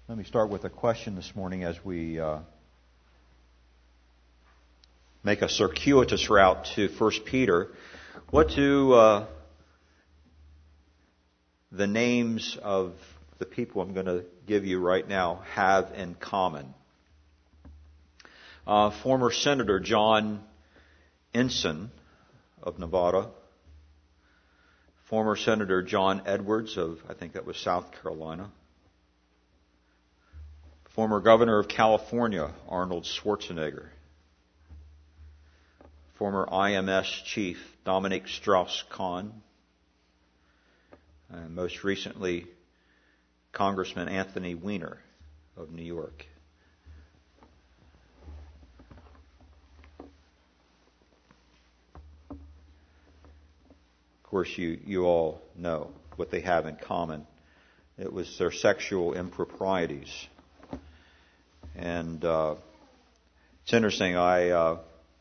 Let me start with a question this morning as we make a circuitous route to 1 Peter. What do the names of the people I'm going to give you right now have in common? Former Senator John Ensign of Nevada. Former Senator John Edwards of, I think that was South Carolina. Former Governor of California, Arnold Schwarzenegger. Former IMS Chief, Dominic Strauss-Kahn. And most recently, Congressman Anthony Weiner of New York. Of course, you all know what they have in common. It was their sexual improprieties. And it's interesting, I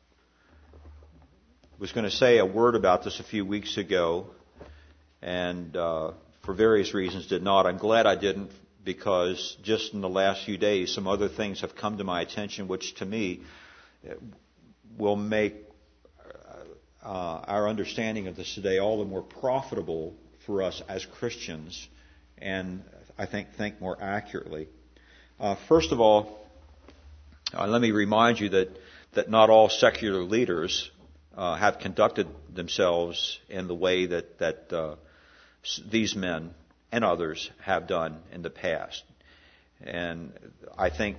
was going to say a word about this a few weeks ago, and for various reasons did not. I'm glad I didn't, because just in the last few days some other things have come to my attention which to me will make our understanding of this today all the more profitable for us as Christians, and I think more accurately. First of all, let me remind you that not all secular leaders have conducted themselves in the way that these men and others have done in the past. And I think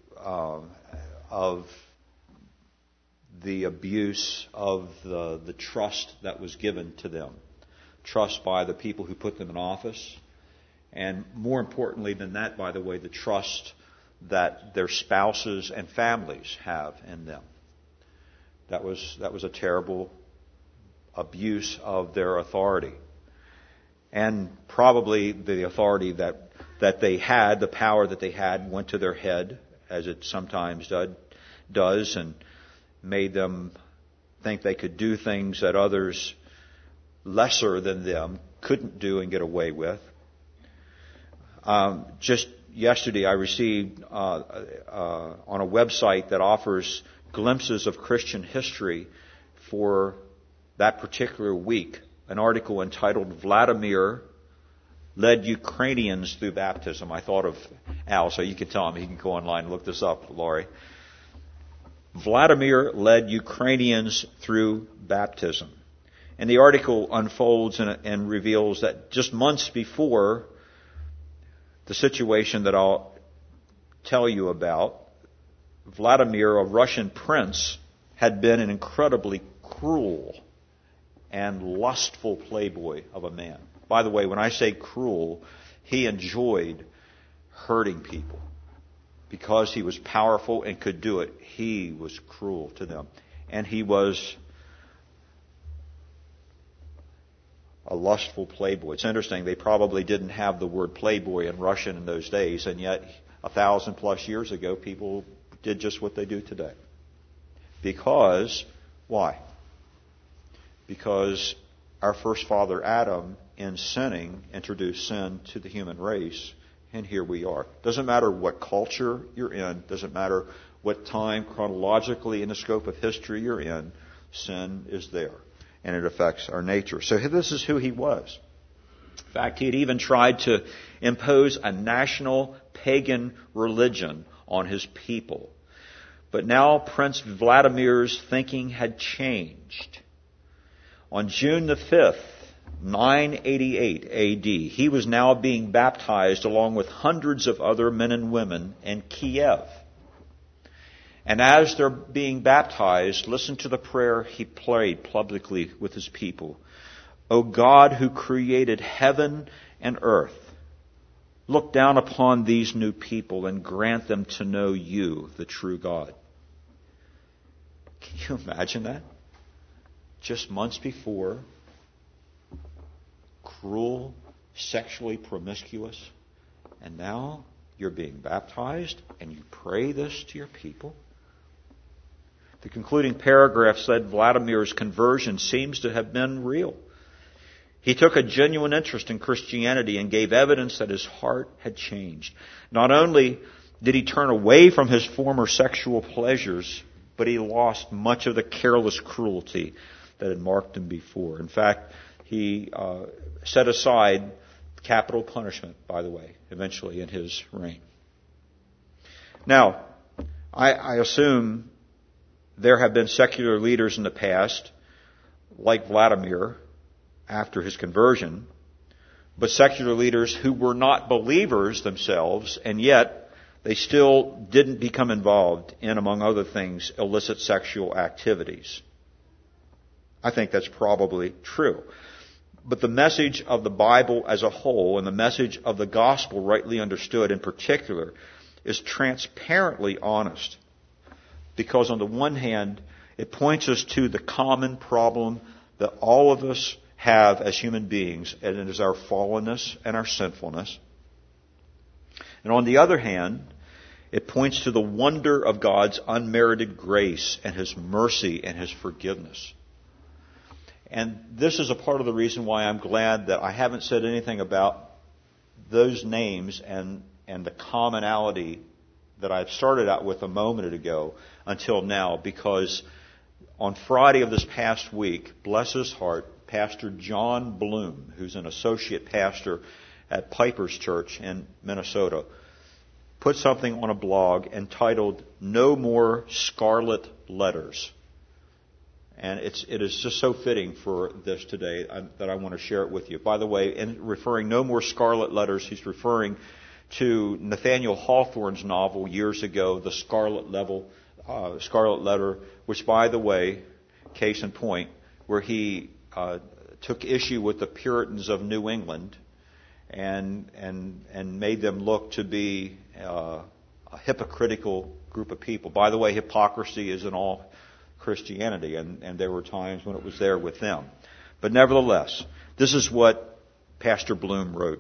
of the abuse of the trust that was given to them, trust by the people who put them in office, and more importantly than that, by the way, the trust that their spouses and families have in them. That was a terrible abuse of their authority. And probably the authority that they had, the power that they had, went to their head, as it sometimes does, and made them think they could do things that others lesser than them couldn't do and get away with. Just yesterday I received on a website that offers glimpses of Christian history for that particular week, an article entitled "Vladimir Led Ukrainians Through Baptism." I thought of Al, so you can tell him he can go online and look this up, Laurie. Vladimir led Ukrainians through baptism. And the article unfolds and reveals that just months before the situation that I'll tell you about, Vladimir, a Russian prince, had been an incredibly cruel and lustful playboy of a man. By the way, when I say cruel, he enjoyed hurting people. Because he was powerful and could do it, he was cruel to them. And he was a lustful playboy. It's interesting, they probably didn't have the word playboy in Russian in those days, and yet 1,000+ years ago, people did just what they do today. Because, why? Because our first father Adam, in sinning, introduced sin to the human race, and here we are. Doesn't matter what culture you're in, doesn't matter what time chronologically in the scope of history you're in, sin is there. And it affects our nature. So this is who he was. In fact, he had even tried to impose a national pagan religion on his people. But now Prince Vladimir's thinking had changed. On June the 5th, 988 A.D., he was now being baptized along with hundreds of other men and women in Kiev. And as they're being baptized, listen to the prayer he prayed publicly with his people. O God, who created heaven and earth, look down upon these new people and grant them to know you, the true God. Can you imagine that? Just months before, cruel, sexually promiscuous, and now you're being baptized and you pray this to your people? The concluding paragraph said Vladimir's conversion seems to have been real. He took a genuine interest in Christianity and gave evidence that his heart had changed. Not only did he turn away from his former sexual pleasures, but he lost much of the careless cruelty that had marked him before. In fact, he set aside capital punishment, by the way, eventually in his reign. Now, I assume there have been secular leaders in the past, like Vladimir, after his conversion, but secular leaders who were not believers themselves, and yet they still didn't become involved in, among other things, illicit sexual activities. I think that's probably true. But the message of the Bible as a whole, and the message of the gospel rightly understood in particular, is transparently honest. Because on the one hand, it points us to the common problem that all of us have as human beings, and it is our fallenness and our sinfulness. And on the other hand, it points to the wonder of God's unmerited grace and His mercy and His forgiveness. And this is a part of the reason why I'm glad that I haven't said anything about those names and the commonality that I've started out with a moment ago until now, because on Friday of this past week, bless his heart, Pastor John Bloom, who's an associate pastor at Piper's Church in Minnesota, put something on a blog entitled "No More Scarlet Letters." And it is just so fitting for this today that I want to share it with you. By the way, in referring no more scarlet letters, he's referring to Nathaniel Hawthorne's novel years ago, The Scarlet Letter, which, by the way, case in point, where he took issue with the Puritans of New England and made them look to be a hypocritical group of people. By the way, hypocrisy is in all Christianity, and there were times when it was there with them. But nevertheless, this is what Pastor Bloom wrote.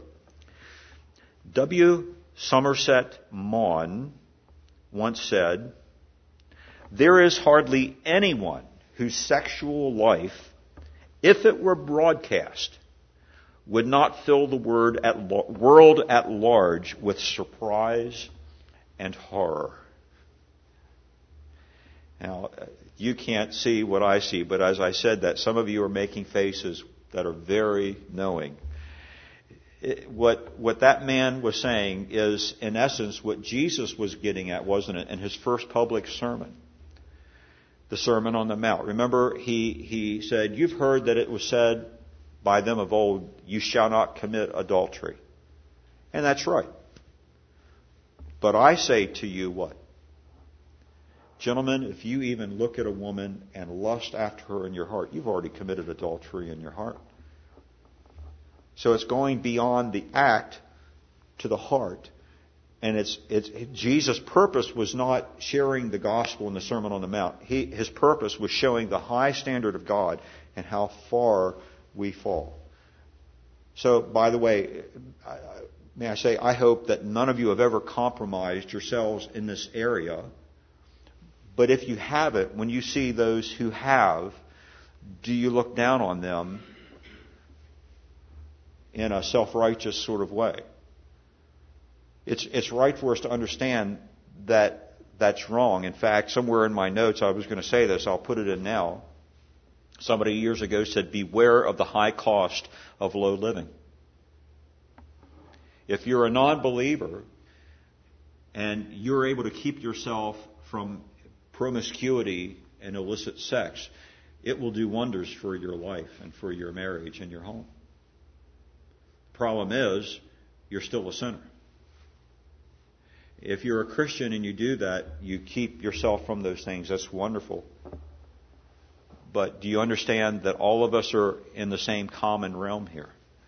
W. Somerset Maugham once said, "There is hardly anyone whose sexual life, if it were broadcast, would not fill the world at large with surprise and horror." Now, you can't see what I see, but as I said that, some of you are making faces that are very knowing. What that man was saying is, in essence, what Jesus was getting at, wasn't it, in his first public sermon, the Sermon on the Mount. Remember, he said, "You've heard that it was said by them of old, 'You shall not commit adultery.'" And that's right. "But I say to you," what? "Gentlemen, if you even look at a woman and lust after her in your heart, you've already committed adultery in your heart." So it's going beyond the act to the heart. And it's Jesus' purpose was not sharing the gospel in the Sermon on the Mount. His purpose was showing the high standard of God and how far we fall. So, by the way, may I say, I hope that none of you have ever compromised yourselves in this area. But if you haven't, when you see those who have, do you look down on them in a self-righteous sort of way? It's right for us to understand that that's wrong. In fact, somewhere in my notes I was going to say this, I'll put it in now. Somebody years ago said, "Beware of the high cost of low living." If you're a non-believer and you're able to keep yourself from promiscuity and illicit sex, it will do wonders for your life and for your marriage and your home. The problem is, you're still a sinner. If you're a Christian and you do that, you keep yourself from those things. That's wonderful. But do you understand that all of us are in the same common realm here?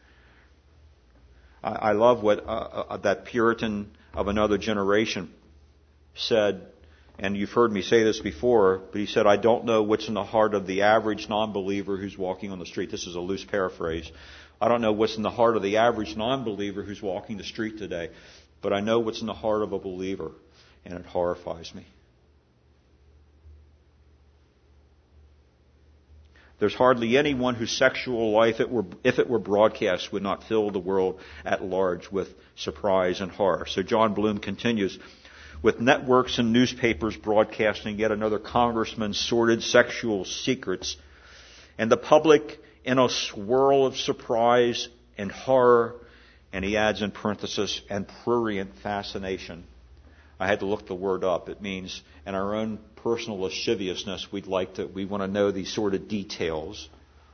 I love what that Puritan of another generation said, and you've heard me say this before, but he said, "I don't know what's in the heart of the average non-believer who's walking on the street." This is a loose paraphrase. "I don't know what's in the heart of the average non-believer who's walking the street today, but I know what's in the heart of a believer, and it horrifies me." There's hardly anyone whose sexual life, if it were broadcast, would not fill the world at large with surprise and horror. So John Bloom continues, with networks and newspapers broadcasting yet another congressman's sordid sexual secrets, and the public in a swirl of surprise and horror, and he adds in parenthesis, and prurient fascination. I had to look the word up. It means, in our own personal lasciviousness, we want to know these sort of details.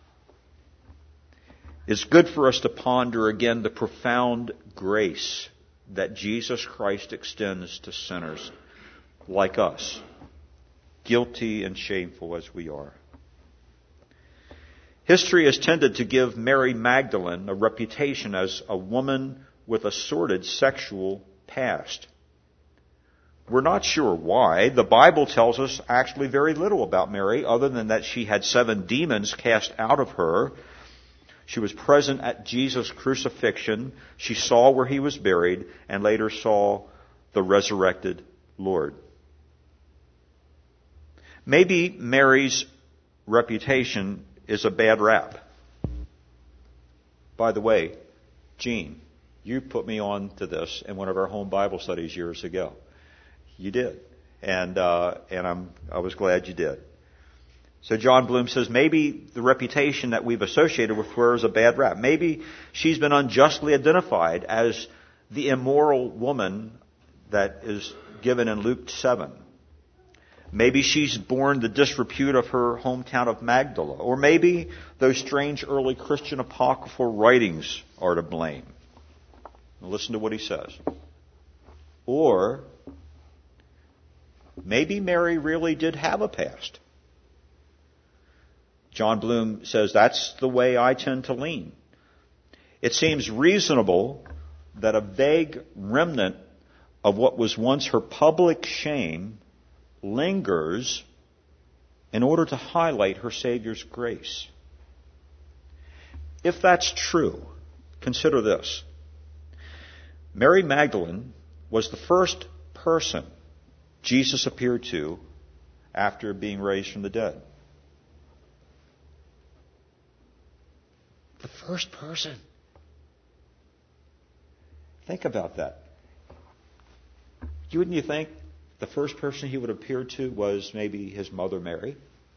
It's good for us to ponder again the profound grace that Jesus Christ extends to sinners like us, guilty and shameful as we are. History has tended to give Mary Magdalene a reputation as a woman with a sordid sexual past. We're not sure why. The Bible tells us actually very little about Mary, other than that she had 7 demons cast out of her. She was present at Jesus' crucifixion. She saw where he was buried, and later saw the resurrected Lord. Maybe Mary's reputation is a bad rap. By the way, Gene, you put me on to this in one of our home Bible studies years ago. You did. And I was glad you did. So John Bloom says maybe the reputation that we've associated with her is a bad rap. Maybe she's been unjustly identified as the immoral woman that is given in Luke 7. Maybe she's borne the disrepute of her hometown of Magdala. Or maybe those strange early Christian apocryphal writings are to blame. Now listen to what he says. Or maybe Mary really did have a past. John Bloom says that's the way I tend to lean. It seems reasonable that a vague remnant of what was once her public shame lingers in order to highlight her Savior's grace. If that's true, consider this. Mary Magdalene was the first person Jesus appeared to after being raised from the dead. The first person. Think about that. Wouldn't you think the first person he would appear to was maybe his mother Mary?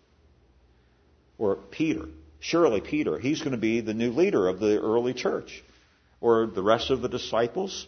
Or Peter. Surely Peter. He's going to be the new leader of the early church. Or the rest of the disciples.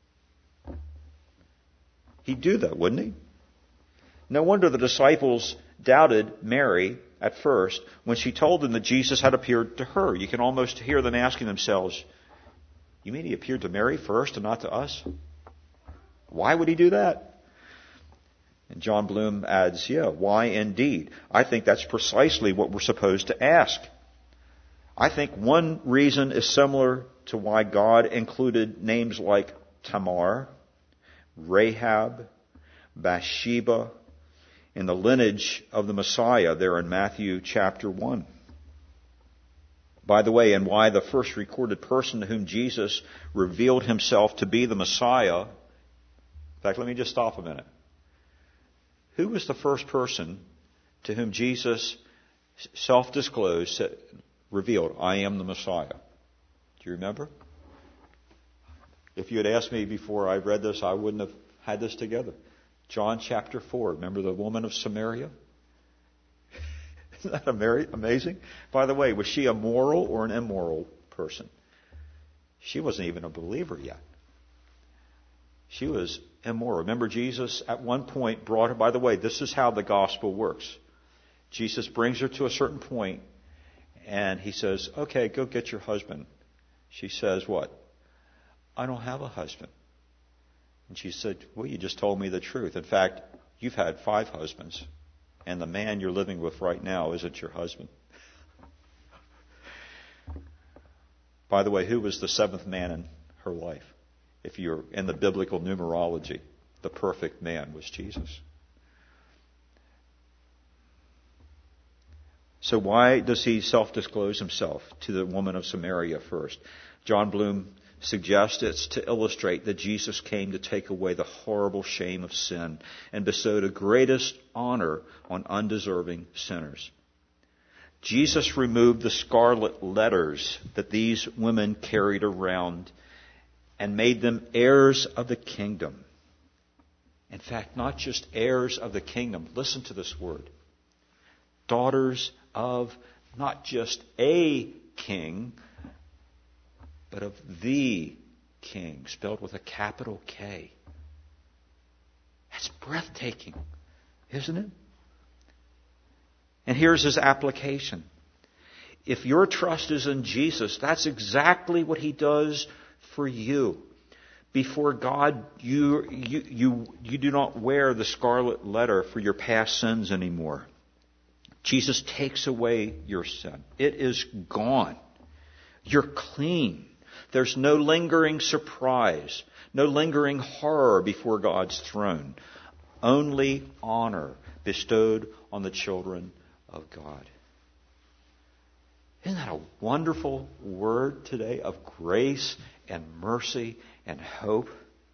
He'd do that, wouldn't he? No wonder the disciples doubted Mary at first when she told them that Jesus had appeared to her. You can almost hear them asking themselves, you mean he appeared to Mary first and not to us? Why would he do that? And John Bloom adds, why indeed? I think that's precisely what we're supposed to ask. I think one reason is similar to why God included names like Tamar, Rahab, Bathsheba, in the lineage of the Messiah there in Matthew chapter 1. By the way, and why the first recorded person to whom Jesus revealed himself to be the Messiah. In fact, let me just stop a minute. Who was the first person to whom Jesus self-disclosed, revealed, I am the Messiah? Do you remember? If you had asked me before I read this, I wouldn't have had this together. John chapter 4. Remember the woman of Samaria? Isn't that amazing? By the way, was she a moral or an immoral person? She wasn't even a believer yet. She was immoral. Remember, Jesus at one point brought her, by the way, this is how the gospel works. Jesus brings her to a certain point and he says, okay, go get your husband. She says, what? I don't have a husband. And she said, well, you just told me the truth. In fact, you've had 5 husbands, and the man you're living with right now isn't your husband. By the way, who was the 7th man in her life? If you're in the biblical numerology, the perfect man was Jesus. So why does he self-disclose himself to the woman of Samaria first? John Bloom suggests it's to illustrate that Jesus came to take away the horrible shame of sin and bestow the greatest honor on undeserving sinners. Jesus removed the scarlet letters that these women carried around and made them heirs of the kingdom. In fact, not just heirs of the kingdom. Listen to this word. Daughters of not just a king, but of the King, spelled with a capital K. That's breathtaking, isn't it? And here's his application. If your trust is in Jesus, that's exactly what he does for you. Before God, you do not wear the scarlet letter for your past sins anymore. Jesus takes away your sin. It is gone. You're clean. There's no lingering surprise, no lingering horror before God's throne. Only honor bestowed on the children of God. Isn't that a wonderful word today of grace and mercy and hope?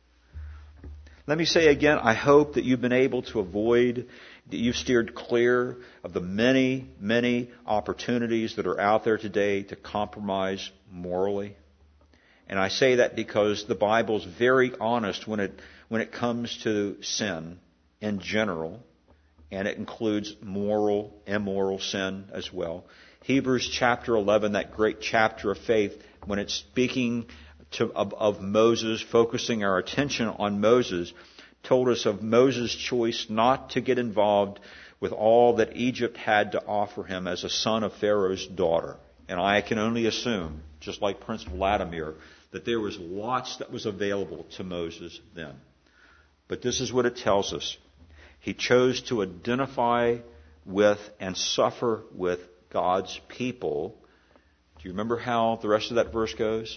Let me say again, I hope that you've been able to avoid, that you've steered clear of the many, many opportunities that are out there today to compromise morally. And I say that because the Bible's very honest when it comes to sin in general, and it includes moral, immoral sin as well. Hebrews chapter 11, that great chapter of faith, when it's speaking of Moses, focusing our attention on Moses, told us of Moses' choice not to get involved with all that Egypt had to offer him as a son of Pharaoh's daughter. And I can only assume, just like Prince Vladimir, that there was lots that was available to Moses then. But this is what it tells us. He chose to identify with and suffer with God's people. Do you remember how the rest of that verse goes?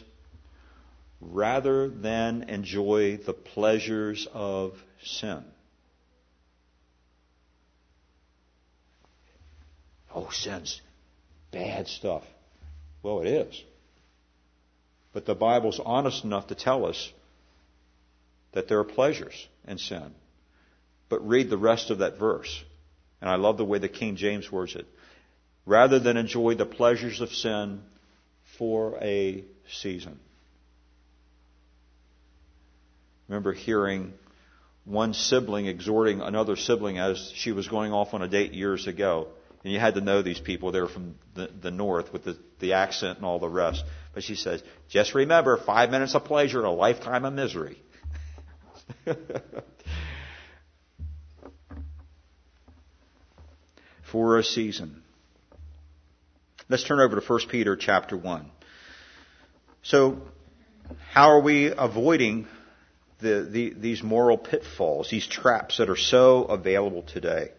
Rather than enjoy the pleasures of sin. Oh, sin's bad stuff. Well, it is. But the Bible's honest enough to tell us that there are pleasures in sin. But read the rest of that verse. And I love the way the King James words it. Rather than enjoy the pleasures of sin for a season. I remember hearing one sibling exhorting another sibling as she was going off on a date years ago. And you had to know these people. They were from the north with the accent and all the rest. But she says, just remember, 5 minutes of pleasure and a lifetime of misery. For a season. Let's turn over to 1 Peter chapter 1. So, how are we avoiding these moral pitfalls, these traps that are so available today?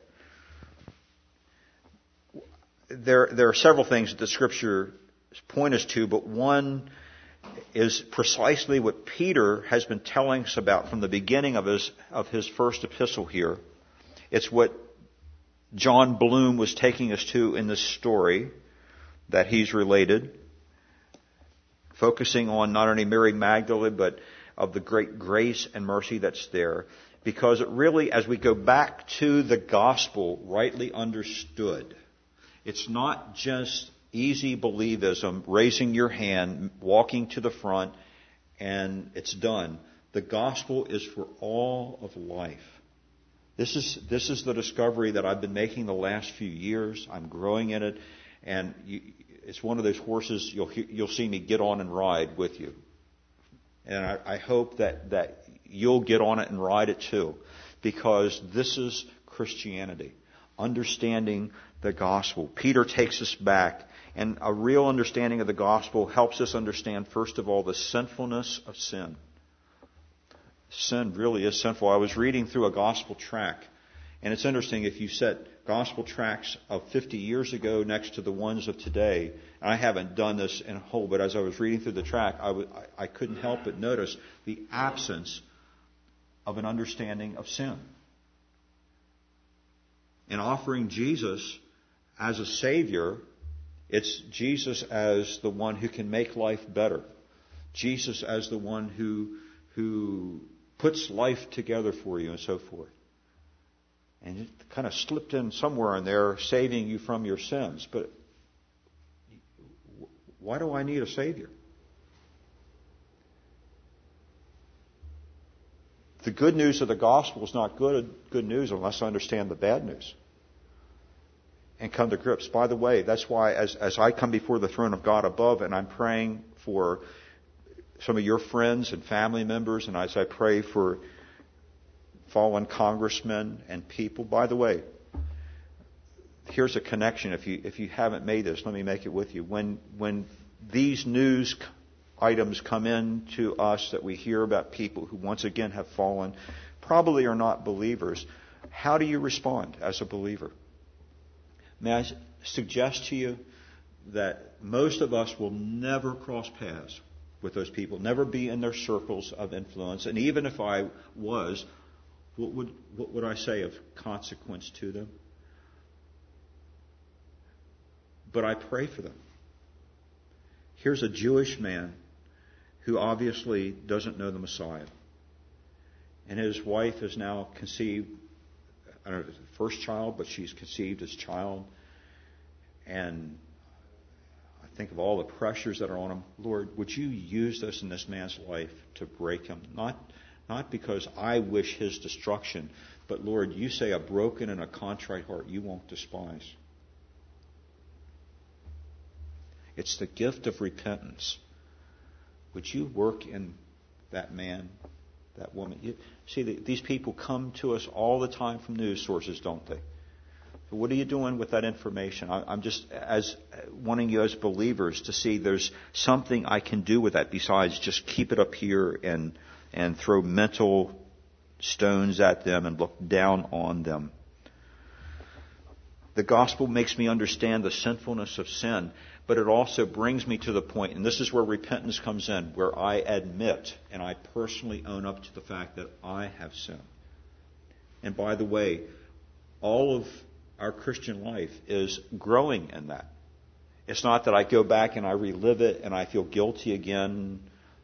There are several things that the Scripture point us to, but one is precisely what Peter has been telling us about from the beginning of his first epistle here. It's what John Bloom was taking us to in this story that he's related, focusing on not only Mary Magdalene, but of the great grace and mercy that's there. Because it really, as we go back to the gospel rightly understood, it's not just easy believism, raising your hand, walking to the front, and it's done. The gospel is for all of life. This is the discovery that I've been making the last few years. I'm growing in it, and it's one of those horses you'll see me get on and ride with you. And I hope that you'll get on it and ride it too, because this is Christianity, understanding the gospel. Peter takes us back, and a real understanding of the gospel helps us understand, first of all, the sinfulness of sin. Sin really is sinful. I was reading through a gospel tract, and it's interesting if you set gospel tracts of 50 years ago next to the ones of today. And I haven't done this in whole, but as I was reading through the tract, I couldn't help but notice the absence of an understanding of sin. In offering Jesus as a Savior, it's Jesus as the one who can make life better. Jesus as the one who puts life together for you and so forth. And it kind of slipped in somewhere in there, saving you from your sins. But Why do I need a Savior? The good news of the gospel is not good news unless I understand the bad news and come to grips. By the way, that's why as I come before the throne of God above and I'm praying for some of your friends and family members, and as I pray for fallen congressmen and people, by the way, here's a connection. If you haven't made this, let me make it with you. When these news items come in to us that we hear about people who once again have fallen, probably are not believers, how do you respond as a believer? May I suggest to you that most of us will never cross paths with those people, never be in their circles of influence, and even if I was, what would I say of consequence to them? But I pray for them. Here's a Jewish man who obviously doesn't know the Messiah. And his wife has now conceived, I don't know if it's the first child, but she's conceived his child. And I think of all the pressures that are on him. Lord, would you use this in this man's life to break him? Not because I wish his destruction, but Lord, you say a broken and a contrite heart you won't despise. It's the gift of repentance. Would you work in that man, that woman? These people come to us all the time from news sources, don't they? So what are you doing with that information? I'm just wanting you as believers to see there's something I can do with that besides just keep it up here and throw mental stones at them and look down on them. The gospel makes me understand the sinfulness of sin, but it also brings me to the point, and this is where repentance comes in, where I admit and I personally own up to the fact that I have sinned. And by the way, all of our Christian life is growing in that. It's not that I go back and I relive it and I feel guilty again,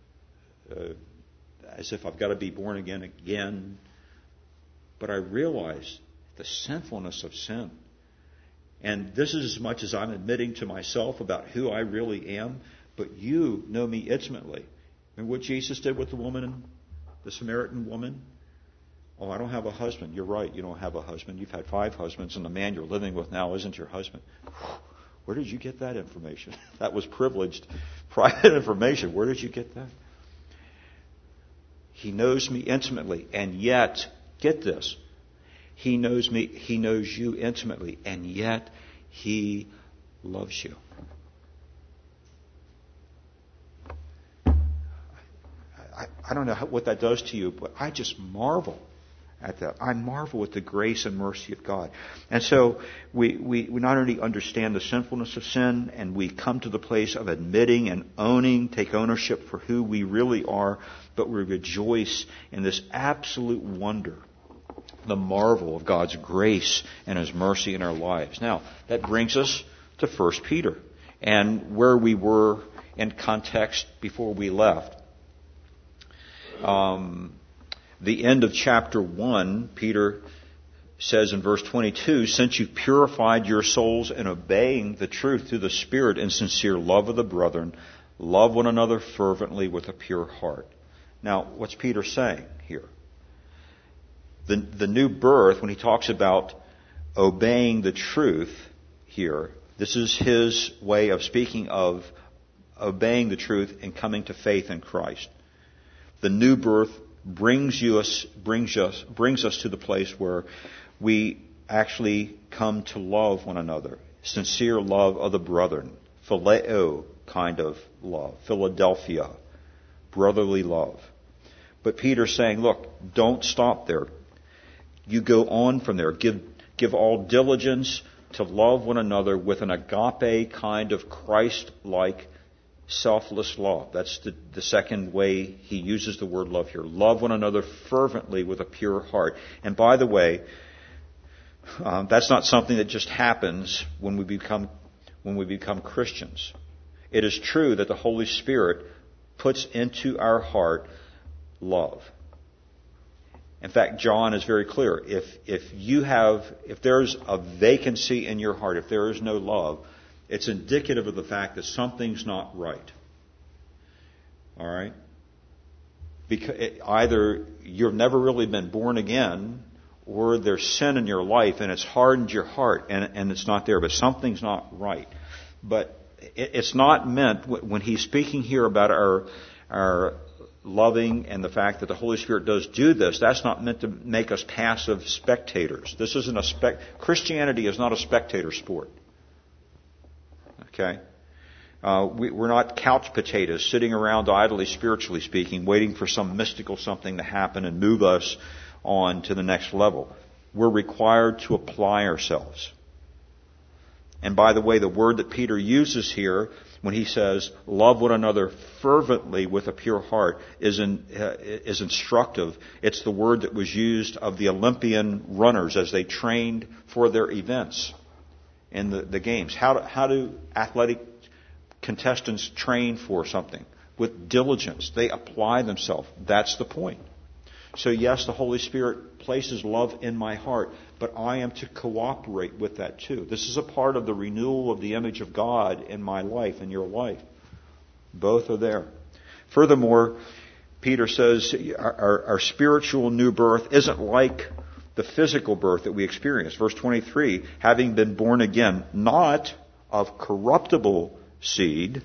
as if I've got to be born again. But I realize the sinfulness of sin. And this is as much as I'm admitting to myself about who I really am, but you know me intimately. Remember what Jesus did with the woman, the Samaritan woman? Oh, I don't have a husband. You're right, you don't have a husband. You've had 5 husbands, and the man you're living with now isn't your husband. Where did you get that information? That was privileged, private information. Where did you get that? He knows me intimately, and yet, get this, He knows me, He knows you intimately, and yet He loves you. I don't know what that does to you, but I just marvel at that. I marvel at the grace and mercy of God. And so we not only understand the sinfulness of sin, and we come to the place of admitting and owning, take ownership for who we really are, but we rejoice in this absolute wonder, the marvel of God's grace and His mercy in our lives. Now, that brings us to 1 Peter and where we were in context before we left. The end of chapter 1, Peter says in verse 22, since you've purified your souls in obeying the truth through the Spirit in sincere love of the brethren, love one another fervently with a pure heart. Now, what's Peter saying here? The new birth, when he talks about obeying the truth here, this is his way of speaking of obeying the truth and coming to faith in Christ. The new birth brings us to the place where we actually come to love one another. Sincere love of the brethren. Phileo kind of love. Philadelphia. Brotherly love. But Peter's saying, look, don't stop there. You go on from there. Give all diligence to love one another with an agape kind of Christ-like selfless love. That's the second way he uses the word love here. Love one another fervently with a pure heart. And by the way, that's not something that just happens when we become Christians. It is true that the Holy Spirit puts into our heart love. In fact, John is very clear. If there's a vacancy in your heart, if there is no love, It's indicative of the fact that something's not right. All right? Because either you've never really been born again, or there's sin in your life and it's hardened your heart and it's not there, but something's not right. But it's not meant, when he's speaking here about our loving and the fact that the Holy Spirit does do this, that's not meant to make us passive spectators. This isn't Christianity is not a spectator sport. Okay? We're not couch potatoes sitting around idly, spiritually speaking, waiting for some mystical something to happen and move us on to the next level. We're required to apply ourselves. And by the way, the word that Peter uses here when he says, love one another fervently with a pure heart, is instructive. It's the word that was used of the Olympian runners as they trained for their events in the games. How do athletic contestants train for something? With diligence. They apply themselves. That's the point. So yes, the Holy Spirit places love in my heart, but I am to cooperate with that too. This is a part of the renewal of the image of God in my life, in your life. Both are there. Furthermore, Peter says our spiritual new birth isn't like the physical birth that we experience. Verse 23, having been born again, not of corruptible seed.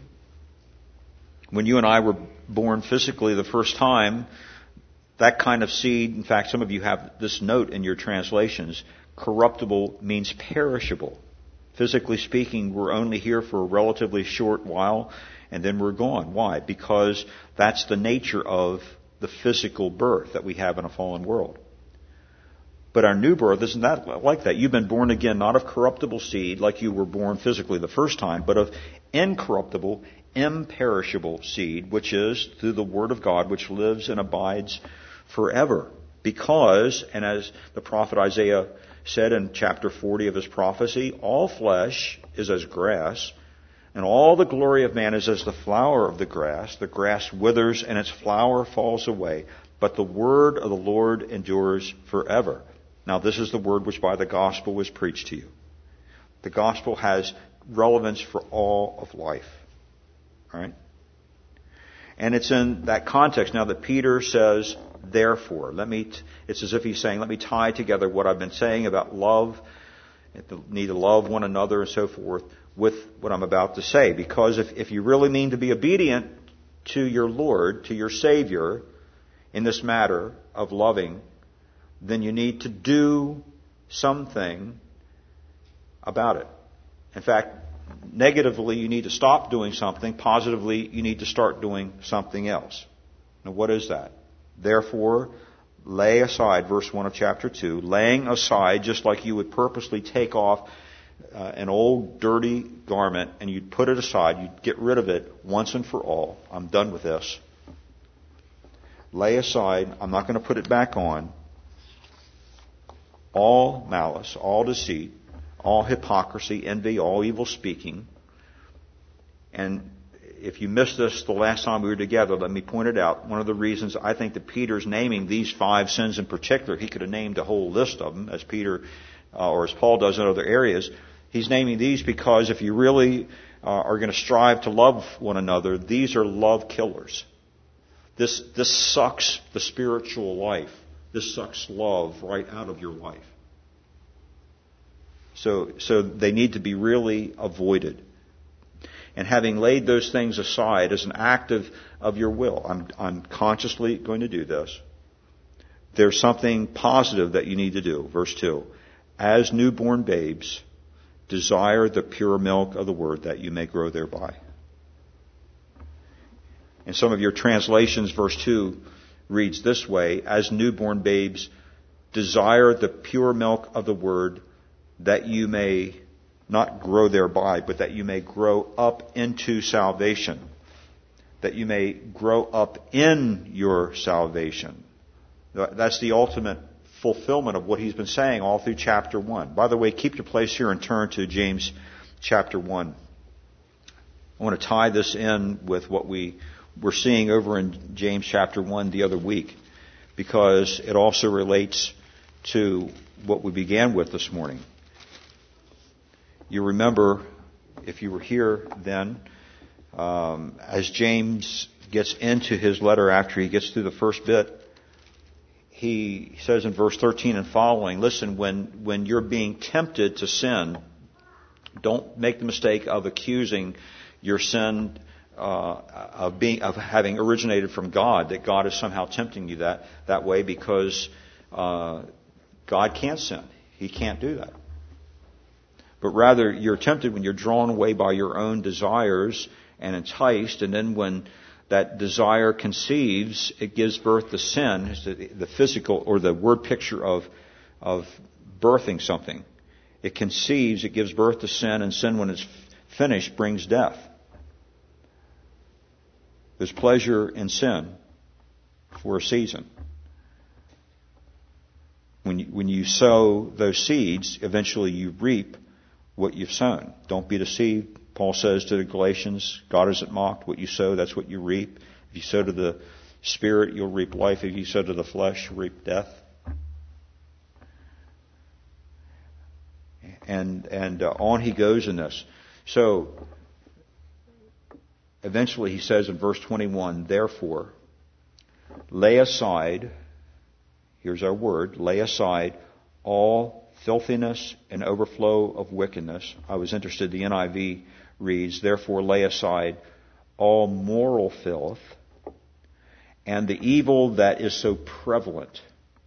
When you and I were born physically the first time, that kind of seed, in fact, some of you have this note in your translations, corruptible means perishable. Physically speaking, we're only here for a relatively short while, and then we're gone. Why? Because that's the nature of the physical birth that we have in a fallen world. But our new birth isn't that like that. You've been born again, not of corruptible seed, like you were born physically the first time, but of incorruptible, imperishable seed, which is through the Word of God, which lives and abides forever. Because, and as the prophet Isaiah said in chapter 40 of his prophecy, all flesh is as grass, and all the glory of man is as the flower of the grass. The grass withers and its flower falls away, but the word of the Lord endures forever. Now this is the word which by the gospel was preached to you. The gospel has relevance for all of life. All right? And it's in that context now that Peter says, therefore. It's as if he's saying, let me tie together what I've been saying about love, the need to love one another and so forth, with what I'm about to say. Because if you really mean to be obedient to your Lord, to your Savior, in this matter of loving, then you need to do something about it. In fact, negatively, you need to stop doing something. Positively, you need to start doing something else. Now, what is that? Therefore, lay aside, verse 1 of chapter 2, laying aside, just like you would purposely take off an old dirty garment and you'd put it aside, you'd get rid of it once and for all. I'm done with this. Lay aside, I'm not going to put it back on, all malice, all deceit, all hypocrisy, envy, all evil speaking. And if you missed this the last time we were together, let me point it out. One of the reasons I think that Peter's naming these 5 sins in particular, he could have named a whole list of them, as Peter or as Paul does in other areas. He's naming these because if you really are going to strive to love one another, these are love killers. This sucks the spiritual life. This sucks love right out of your life. So they need to be really avoided. And having laid those things aside as an act of your will, I'm consciously going to do this. There's something positive that you need to do. Verse 2. As newborn babes, desire the pure milk of the word that you may grow thereby. In some of your translations, verse 2 reads this way, as newborn babes, desire the pure milk of the word that you may not grow thereby, but that you may grow up into salvation. That you may grow up in your salvation. That's the ultimate fulfillment of what he's been saying all through chapter 1. By the way, keep your place here and turn to James chapter 1. I want to tie this in with what we were seeing over in James chapter 1 the other week, because it also relates to what we began with this morning. You remember if you were here then, as James gets into his letter after he gets through the first bit, he says in verse 13 and following, listen, when you're being tempted to sin, don't make the mistake of accusing your sin of having originated from God, that God is somehow tempting you that way, because God can't sin. He can't do that. But rather, you're tempted when you're drawn away by your own desires and enticed, and then when that desire conceives, it gives birth to sin. It's the physical or the word picture of birthing something. It conceives, it gives birth to sin, and sin, when it's finished, brings death. There's pleasure in sin for a season. When you sow those seeds, eventually you reap what you've sown. Don't be deceived. Paul says to the Galatians, God isn't mocked. What you sow, that's what you reap. If you sow to the Spirit, you'll reap life. If you sow to the flesh, you'll reap death. And on he goes in this. So, eventually he says in verse 21, therefore, lay aside, here's our word, lay aside all filthiness and overflow of wickedness. I was interested, the NIV reads, therefore lay aside all moral filth and the evil that is so prevalent,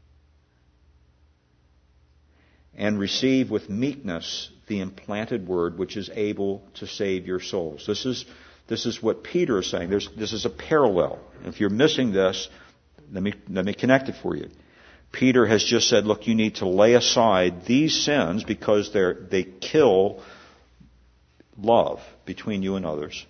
and receive with meekness the implanted word which is able to save your souls. This is what Peter is saying. This is a parallel. If you're missing this, let me connect it for you. Peter has just said, look, you need to lay aside these sins because they kill love between you and others.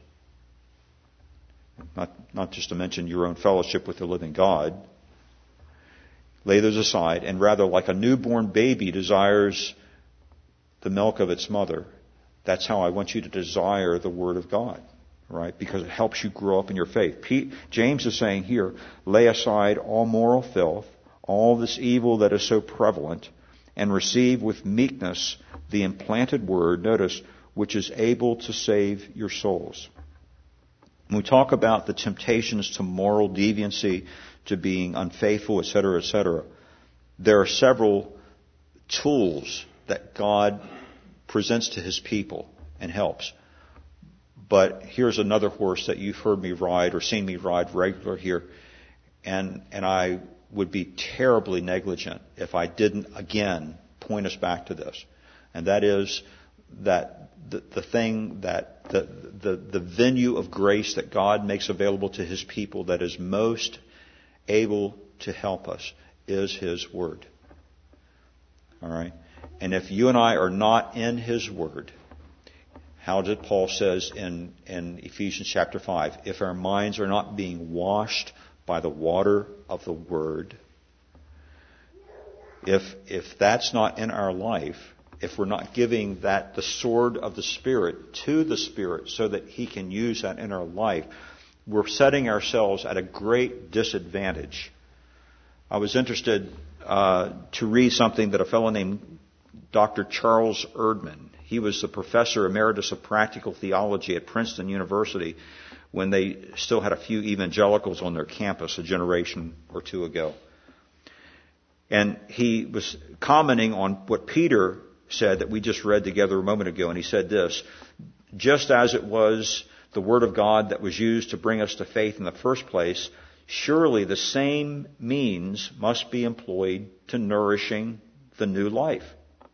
Not just to mention your own fellowship with the living God. Lay those aside, and rather, like a newborn baby desires the milk of its mother, that's how I want you to desire the Word of God, right? Because it helps you grow up in your faith. James is saying here, lay aside all moral filth, all this evil that is so prevalent, and receive with meekness the implanted Word, notice, which is able to save your souls. When we talk about the temptations to moral deviancy, to being unfaithful, etc., there are several tools that God presents to His people and helps. But here's another horse that you've heard me ride or seen me ride regular here, and I would be terribly negligent if I didn't again point us back to this, and that is that the thing that the venue of grace that God makes available to His people that is most able to help us is His Word. All right? And if you and I are not in His Word, how did Paul says in Ephesians chapter 5, if our minds are not being washed by the water of the Word, if that's not in our life, if we're not giving that the sword of the Spirit to the Spirit so that He can use that in our life, we're setting ourselves at a great disadvantage. I was interested to read something that a fellow named Dr. Charles Erdman, he was the professor emeritus of practical theology at Princeton University when they still had a few evangelicals on their campus a generation or two ago. And he was commenting on what Peter said that we just read together a moment ago, and he said this, just as it was the Word of God that was used to bring us to faith in the first place, surely the same means must be employed to nourishing the new life.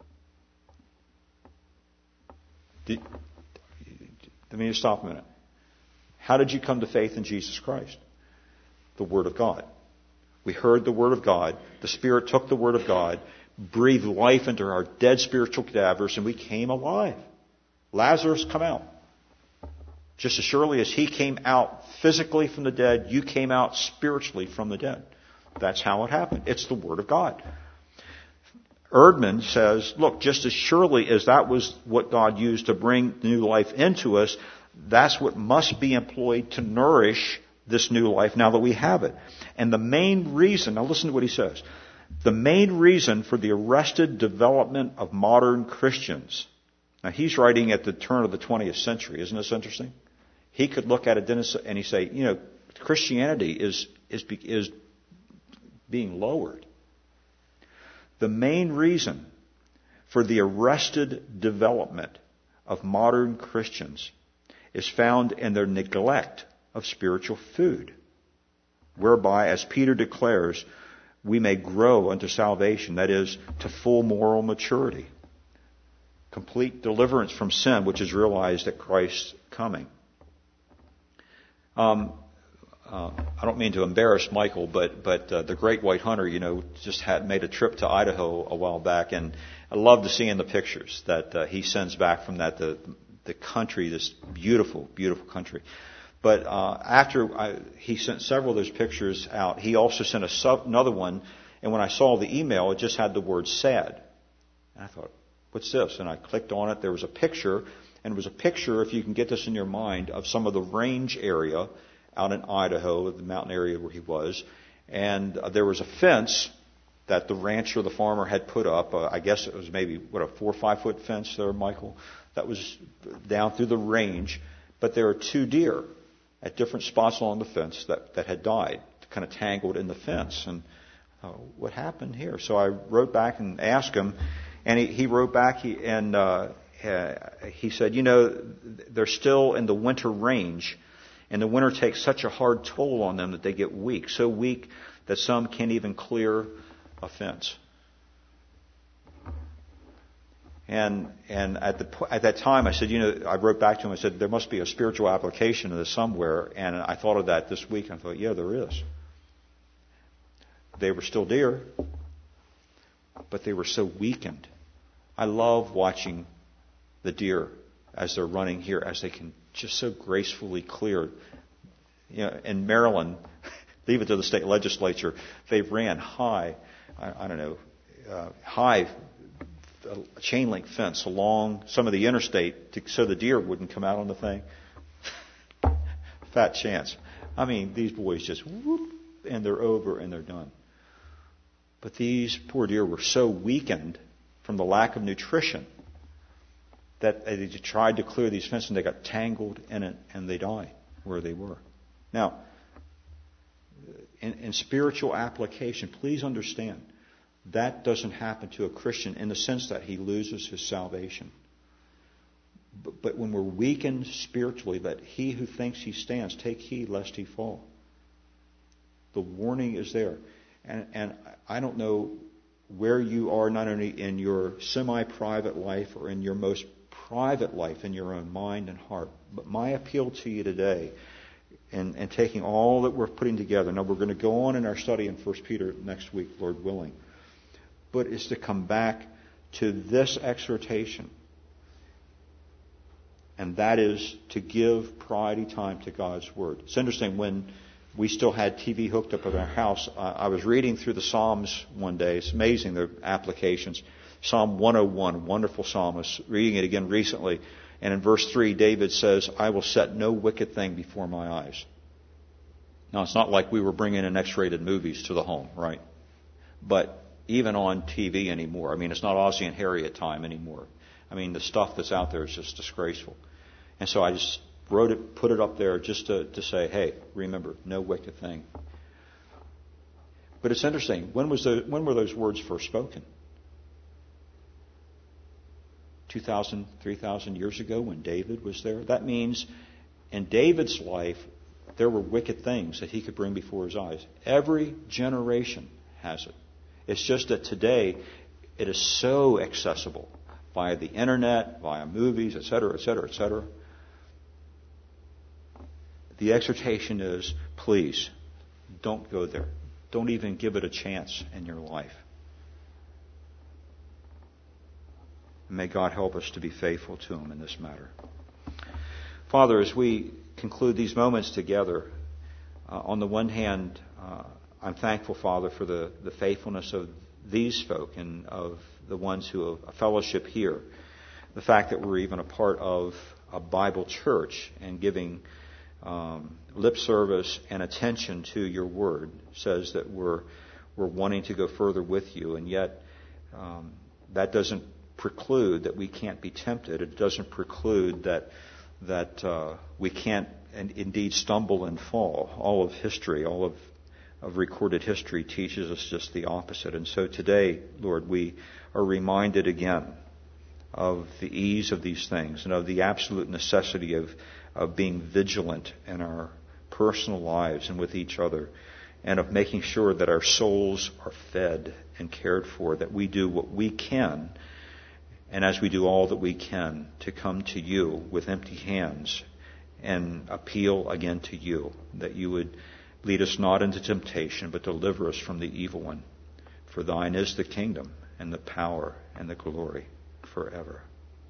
Let me just stop a minute. How did you come to faith in Jesus Christ? The Word of God. We heard the Word of God. The Spirit took the Word of God, breathed life into our dead spiritual cadavers, and we came alive. Lazarus, come out. Just as surely as he came out physically from the dead, you came out spiritually from the dead. That's how it happened. It's the Word of God. Erdman says, look, just as surely as that was what God used to bring new life into us, that's what must be employed to nourish this new life now that we have it. And the main reason, now listen to what he says, the main reason for the arrested development of modern Christians. Now, he's writing at the turn of the 20th century. Isn't this interesting? He could look at it and he'd say, Christianity is being lowered. The main reason for the arrested development of modern Christians is found in their neglect of spiritual food, whereby, as Peter declares, we may grow unto salvation, that is, to full moral maturity, complete deliverance from sin, which is realized at Christ's coming. I don't mean to embarrass Michael, but the Great White Hunter, just made a trip to Idaho a while back, and I love to see in the pictures that he sends back from that the country, this beautiful, beautiful country. But after he sent several of those pictures out, he also sent another one, and when I saw the email, it just had the word sad. And I thought, what's this? And I clicked on it. There was a picture, and it was a picture, if you can get this in your mind, of some of the range area out in Idaho, the mountain area where he was. And there was a fence that the rancher, the farmer, had put up. I guess it was maybe, a 4 or 5 foot fence there, Michael? That was down through the range. But there are 2 deer at different spots along the fence that had died, kind of tangled in the fence. And what happened here? So I wrote back and asked him, and he wrote back, he said, they're still in the winter range, and the winter takes such a hard toll on them that they get weak, so weak that some can't even clear a fence. And at that time, I said, I wrote back to him. I said, there must be a spiritual application of this somewhere. And I thought of that this week. And I thought, yeah, there is. They were still deer, but they were so weakened. I love watching the deer as they're running here, as they can just so gracefully clear. In Maryland, leave it to the state legislature, they ran high, high chain link fence along some of the interstate so the deer wouldn't come out on the thing. Fat chance. I mean, these boys just whoop, and they're over and they're done. But these poor deer were so weakened from the lack of nutrition that they tried to clear these fences and they got tangled in it and they died where they were. Now, in spiritual application, please understand, that doesn't happen to a Christian in the sense that he loses his salvation. But when we're weakened spiritually, that he who thinks he stands, take heed lest he fall. The warning is there. And I don't know where you are, not only in your semi-private life or in your most private life in your own mind and heart, but my appeal to you today, and taking all that we're putting together. Now, we're going to go on in our study in 1 Peter next week, Lord willing. But is to come back to this exhortation. And that is to give priority time to God's Word. It's interesting, when we still had TV hooked up at our house, I was reading through the Psalms one day. It's amazing, the applications. Psalm 101, wonderful psalm. I was reading it again recently. And in verse 3, David says, I will set no wicked thing before my eyes. Now, it's not like we were bringing in X-rated movies to the home, right? But even on TV anymore. I mean, it's not Ozzie and Harriet time anymore. I mean, the stuff that's out there is just disgraceful. And so I just wrote it, put it up there just to say, hey, remember, no wicked thing. But it's interesting. When were those words first spoken? 2,000, 3,000 years ago when David was there? That means in David's life, there were wicked things that he could bring before his eyes. Every generation has it. It's just that today it is so accessible via the internet, via movies, etc., etc., etc. The exhortation is, please, don't go there. Don't even give it a chance in your life. And may God help us to be faithful to Him in this matter. Father, as we conclude these moments together, on the one hand, I'm thankful, Father, for the faithfulness of these folk and of the ones who have a fellowship here. The fact that we're even a part of a Bible church and giving lip service and attention to your word says that we're wanting to go further with you. And yet that doesn't preclude that we can't be tempted. It doesn't preclude that we can't and indeed stumble and fall. All of history, all of recorded history teaches us just the opposite. And so today, Lord, we are reminded again of the ease of these things and of the absolute necessity of being vigilant in our personal lives and with each other, and of making sure that our souls are fed and cared for, that we do what we can, and as we do all that we can, to come to you with empty hands and appeal again to you, that you would lead us not into temptation, but deliver us from the evil one. For thine is the kingdom and the power and the glory forever.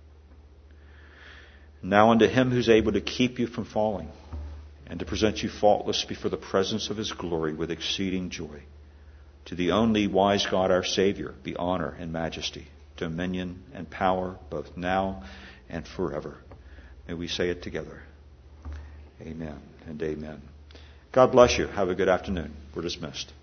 Now unto him who's able to keep you from falling and to present you faultless before the presence of his glory with exceeding joy, to the only wise God our Savior be honor and majesty, dominion and power, both now and forever. May we say it together. Amen and amen. God bless you. Have a good afternoon. We're dismissed.